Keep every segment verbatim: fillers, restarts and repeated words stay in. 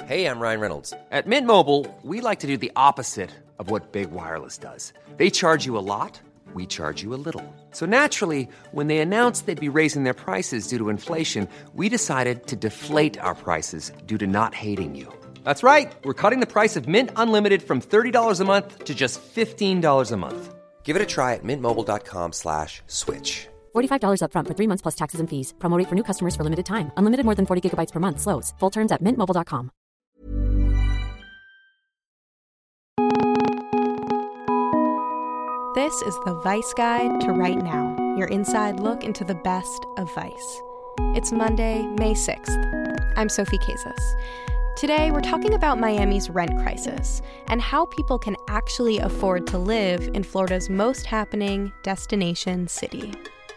Hey, I'm Ryan Reynolds. At Mint Mobile, we like to do the opposite of what Big Wireless does. They charge you a lot, we charge you a little. So naturally, when they announced they'd be raising their prices due to inflation, we decided to deflate our prices due to not hating you. That's right. We're cutting the price of Mint Unlimited from thirty dollars a month to just fifteen dollars a month. Give it a try at mintmobile.com slash switch. forty-five dollars up front for three months plus taxes and fees. Promo rate for new customers for limited time. Unlimited more than forty gigabytes per month. Slows full terms at mint mobile dot com. This is the Vice Guide to Right Now, your inside look into the best of Vice. It's Monday, May sixth. I'm Sophie Casas. Today, we're talking about Miami's rent crisis and how people can actually afford to live in Florida's most happening destination city.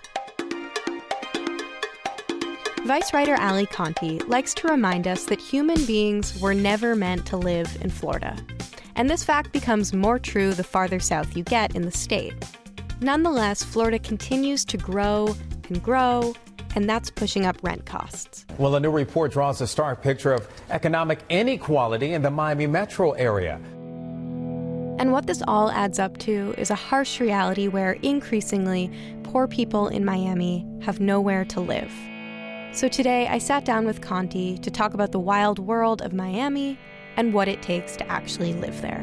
Vice writer Ali Conti likes to remind us that human beings were never meant to live in Florida. And this fact becomes more true the farther south you get in the state. Nonetheless, Florida continues to grow and grow, and that's pushing up rent costs. Well, a new report draws a stark picture of economic inequality in the Miami metro area. And what this all adds up to is a harsh reality where increasingly poor people in Miami have nowhere to live. So today, I sat down with Conti to talk about the wild world of Miami and what it takes to actually live there.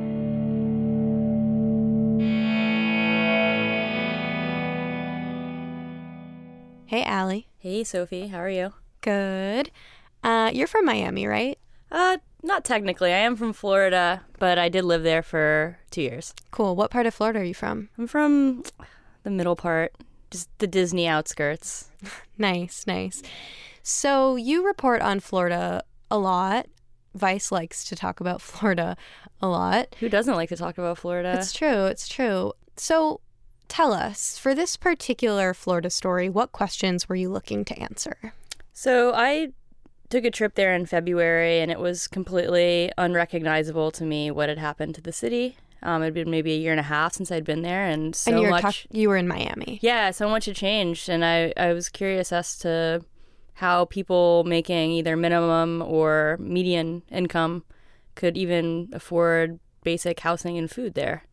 Hey, Ali. Hey, Sophie. How are you? Good. Uh, you're from Miami, right? Uh, not technically. I am from Florida, but I did live there for two years. Cool. What part of Florida are you from? I'm from the middle part, just the Disney outskirts. Nice, nice. So you report on Florida a lot. Vice likes to talk about Florida a lot. Who doesn't like to talk about Florida? It's true. It's true. So tell us, for this particular Florida story, what questions were you looking to answer? So I took a trip there in February, and it was completely unrecognizable to me what had happened to the city. Um, it had been maybe a year and a half since I'd been there, and so and you're much... Talk- you were in Miami. Yeah, so much had changed, and I, I was curious as to how people making either minimum or median income could even afford basic housing and food there.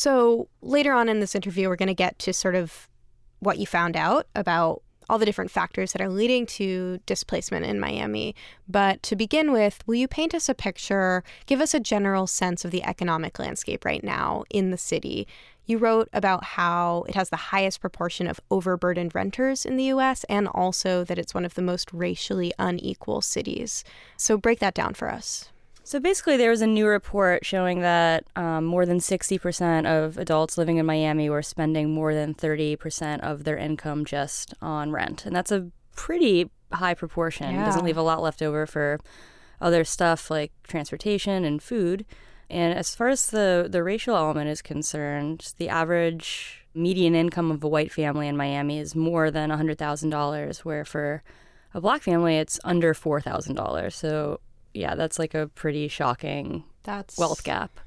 So later on in this interview, we're going to get to sort of what you found out about all the different factors that are leading to displacement in Miami. But to begin with, will you paint us a picture, give us a general sense of the economic landscape right now in the city? You wrote about how it has the highest proportion of overburdened renters in the U S and also that it's one of the most racially unequal cities. So break that down for us. So basically, there was a new report showing that um, more than sixty percent of adults living in Miami were spending more than thirty percent of their income just on rent. And that's a pretty high proportion. Yeah. It doesn't leave a lot left over for other stuff like transportation and food. And as far as the, the racial element is concerned, the average median income of a white family in Miami is more than one hundred thousand dollars, where for a black family, it's under four thousand dollars. So, yeah, that's like a pretty shocking That's wealth gap.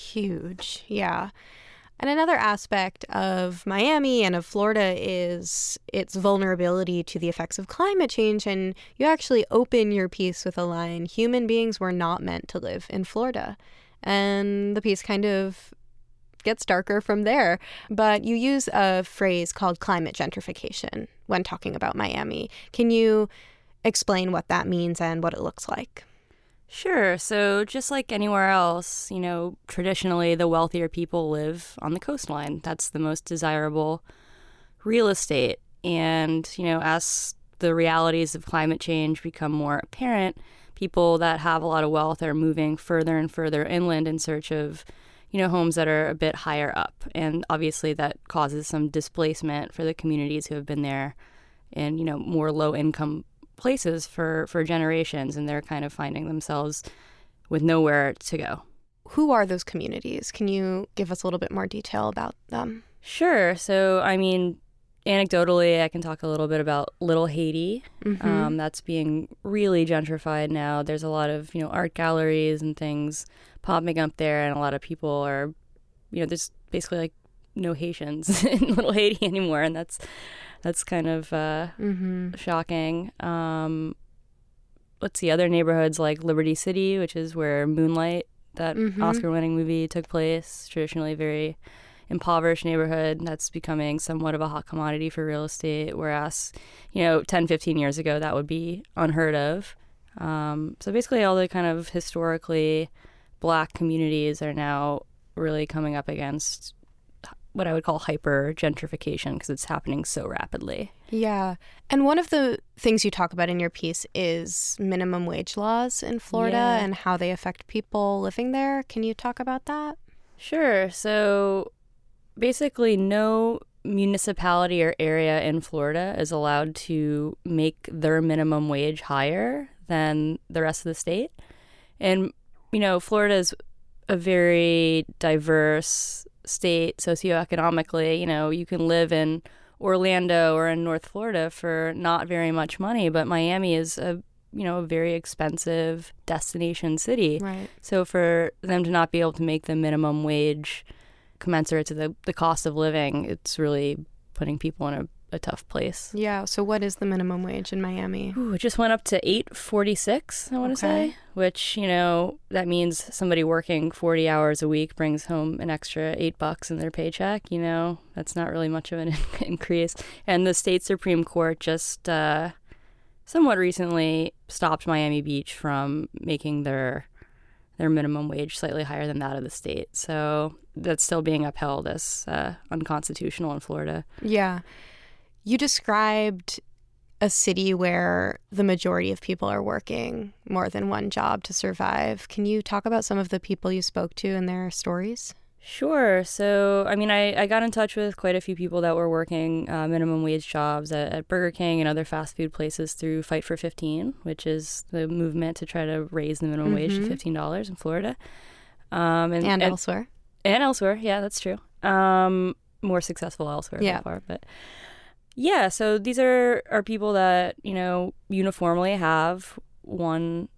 Huge, yeah. And another aspect of Miami and of Florida is its vulnerability to the effects of climate change. And you actually open your piece with a line, human beings were not meant to live in Florida. And the piece kind of gets darker from there. But you use a phrase called climate gentrification when talking about Miami. Can you explain what that means and what it looks like? Sure. So just like anywhere else, you know, traditionally the wealthier people live on the coastline. That's the most desirable real estate. And, you know, as the realities of climate change become more apparent, people that have a lot of wealth are moving further and further inland in search of, you know, homes that are a bit higher up. And obviously that causes some displacement for the communities who have been there in, you know, more low income places for, for generations. And they're kind of finding themselves with nowhere to go. Who are those communities? Can you give us a little bit more detail about them? Sure. So, I mean, anecdotally, I can talk a little bit about Little Haiti. Mm-hmm. Um, that's being really gentrified now. There's a lot of, you know, art galleries and things popping up there, and a lot of people are, you know, there's basically like no Haitians in Little Haiti anymore, and that's that's kind of uh, mm-hmm. shocking. Um, let's see, other neighborhoods like Liberty City, which is where Moonlight, that Mhm. Oscar-winning movie, took place. Traditionally very impoverished neighborhood that's becoming somewhat of a hot commodity for real estate, whereas, you know, ten, fifteen years ago, that would be unheard of. Um, so basically all the kind of historically Black communities are now really coming up against what I would call hyper gentrification because it's happening so rapidly. Yeah. And one of the things you talk about in your piece is minimum wage laws in Florida Yeah. and how they affect people living there. Can you talk about that? Sure. So basically, no municipality or area in Florida is allowed to make their minimum wage higher than the rest of the state. And, you know, Florida is a very diverse state socioeconomically. You know, you can live in Orlando or in North Florida for not very much money, but Miami is a, you know, a very expensive destination city. Right. So for them to not be able to make the minimum wage commensurate to the, the cost of living, it's really putting people in a, a tough place. Yeah. So what is the minimum wage in Miami? Ooh, it just went up to eight forty-six, I want to Okay. say, which, you know, that means somebody working forty hours a week brings home an extra eight bucks in their paycheck. You know, that's not really much of an increase. And the state Supreme Court just uh, somewhat recently stopped Miami Beach from making their their minimum wage slightly higher than that of the state. So that's still being upheld as uh, unconstitutional in Florida. Yeah. You described a city where the majority of people are working more than one job to survive. Can you talk about some of the people you spoke to and their stories? Sure. So, I mean, I, I got in touch with quite a few people that were working uh, minimum wage jobs at, at Burger King and other fast food places through Fight for fifteen, which is the movement to try to raise the minimum wage to fifteen dollars in Florida. Um, And, and, and elsewhere. And elsewhere. Yeah, that's true. Um, more successful elsewhere Yeah. so far. But yeah, so these are, are people that, you know, uniformly have one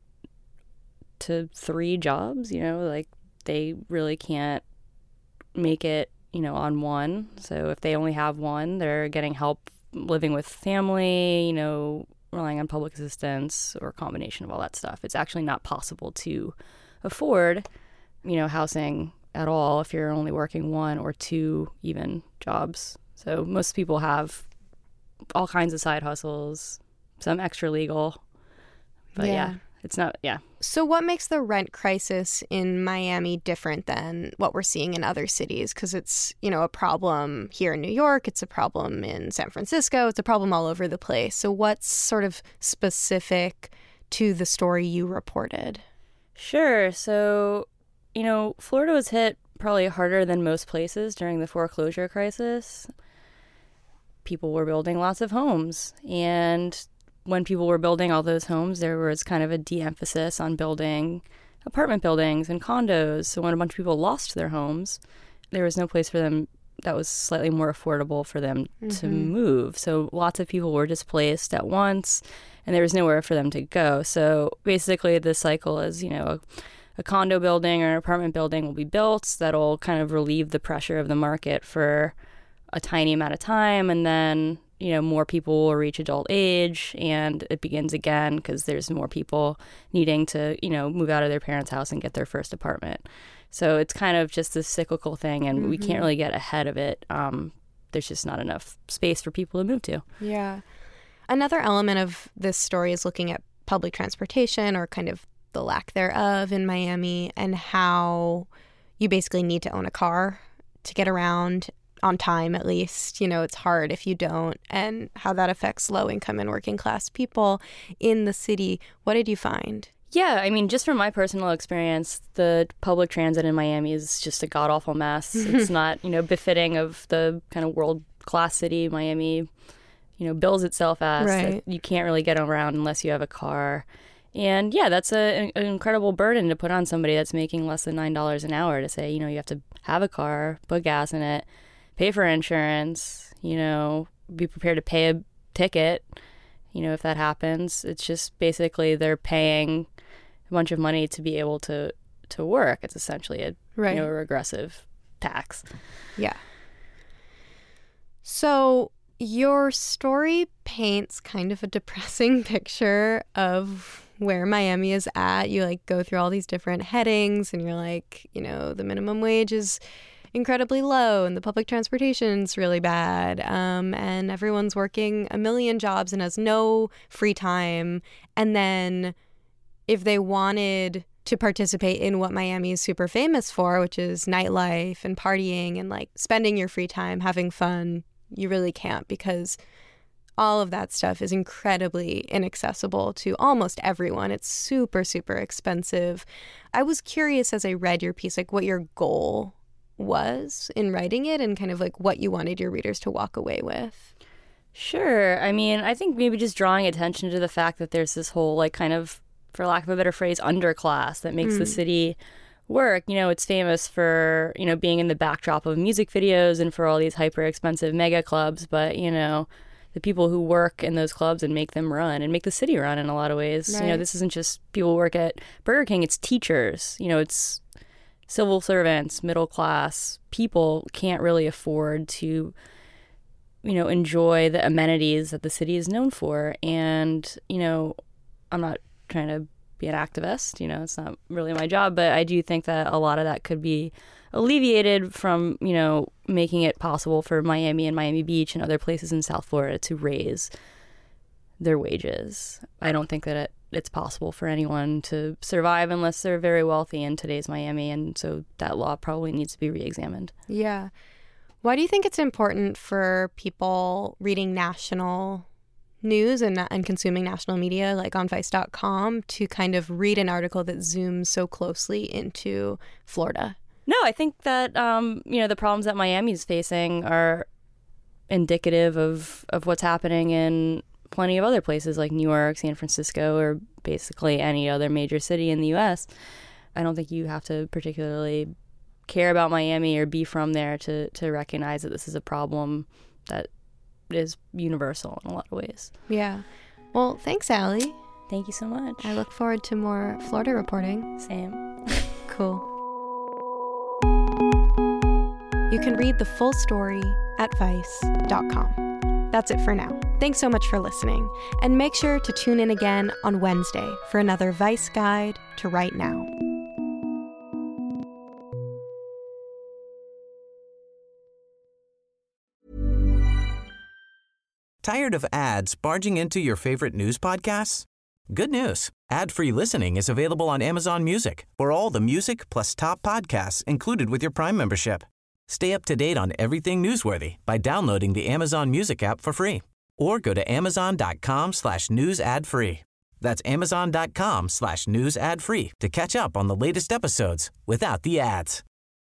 to three jobs, you know, like they really can't make it, you know, on one. So if they only have one, they're getting help living with family, you know, relying on public assistance or a combination of all that stuff. It's actually not possible to afford, you know, housing at all if you're only working one or two even jobs. So most people have all kinds of side hustles, some extra legal. But yeah, Yeah. it's not, yeah. So what makes the rent crisis in Miami different than what we're seeing in other cities? Because it's, you know, a problem here in New York. It's a problem in San Francisco. It's a problem all over the place. So what's sort of specific to the story you reported? Sure. So, you know, Florida was hit probably harder than most places during the foreclosure crisis. People were building lots of homes. And when people were building all those homes, there was kind of a de-emphasis on building apartment buildings and condos. So when a bunch of people lost their homes, there was no place for them that was slightly more affordable for them to move. So lots of people were displaced at once, and there was nowhere for them to go. So basically the cycle is, you know, a, a condo building or an apartment building will be built that'll kind of relieve the pressure of the market for a tiny amount of time, and then, you know, more people will reach adult age and it begins again because there's more people needing to, you know, move out of their parents' house and get their first apartment. So it's kind of just this cyclical thing, and mm-hmm. we can't really get ahead of it. Um, there's just not enough space for people to move to. Yeah. Another element of this story is looking at public transportation, or kind of the lack thereof in Miami, and how you basically need to own a car to get around on time, at least. You know, it's hard if you don't, and how that affects low-income and working-class people in the city. What did you find? Yeah, I mean, just from my personal experience, the public transit in Miami is just a god-awful mess. It's not, you know, befitting of the kind of world-class city Miami, you know, bills itself as. Right. You can't really get around unless you have a car. And yeah, that's a, an incredible burden to put on somebody that's making less than nine dollars an hour, to say, you know, you have to have a car, put gas in it, pay for insurance, you know, be prepared to pay a ticket, you know, if that happens. It's just basically they're paying a bunch of money to be able to, to work. It's essentially a, Right. you know, a regressive tax. Yeah. So your story paints kind of a depressing picture of where Miami is at. You like go through all these different headings and you're like, you know, the minimum wage is incredibly low and the public transportation's really bad. Um, and everyone's working a million jobs and has no free time. And then if they wanted to participate in what Miami is super famous for, which is nightlife and partying and like spending your free time, having fun, you really can't, because all of that stuff is incredibly inaccessible to almost everyone. It's super, super expensive. I was curious as I read your piece, like what your goal was in writing it and kind of like what you wanted your readers to walk away with. Sure. I mean, I think maybe just drawing attention to the fact that there's this whole like kind of, for lack of a better phrase, underclass that makes mm. the city work. You know, it's famous for, you know, being in the backdrop of music videos and for all these hyper expensive mega clubs. But, you know, the people who work in those clubs and make them run and make the city run in a lot of ways. Right. You know, this isn't just people who work at Burger King, it's teachers. You know, it's civil servants, middle class people can't really afford to, you know, enjoy the amenities that the city is known for. And, you know, I'm not trying to be an activist, you know, it's not really my job, but I do think that a lot of that could be alleviated from, you know, making it possible for Miami and Miami Beach and other places in South Florida to raise their wages. I don't think that it, it's possible for anyone to survive unless they're very wealthy in today's Miami, and so that law probably needs to be re-examined. Yeah. Why do you think it's important for people reading national news and, and consuming national media like on vice dot com to kind of read an article that zooms so closely into Florida? No, I think that, um, you know, the problems that Miami is facing are indicative of, of what's happening in plenty of other places like New York, San Francisco, or basically any other major city in the U S. I don't think you have to particularly care about Miami or be from there to, to recognize that this is a problem that is universal in a lot of ways. Yeah. Well, thanks, Allie. Thank you so much. I look forward to more Florida reporting. Same. Cool. You can read the full story at vice dot com. That's it for now. Thanks so much for listening. And make sure to tune in again on Wednesday for another Vice Guide to Right Now. Tired of ads barging into your favorite news podcasts? Good news. Ad-free listening is available on Amazon Music for all the music plus top podcasts included with your Prime membership. Stay up to date on everything newsworthy by downloading the Amazon Music app for free or go to amazon.com slash news ad free. That's amazon.com slash news ad free to catch up on the latest episodes without the ads.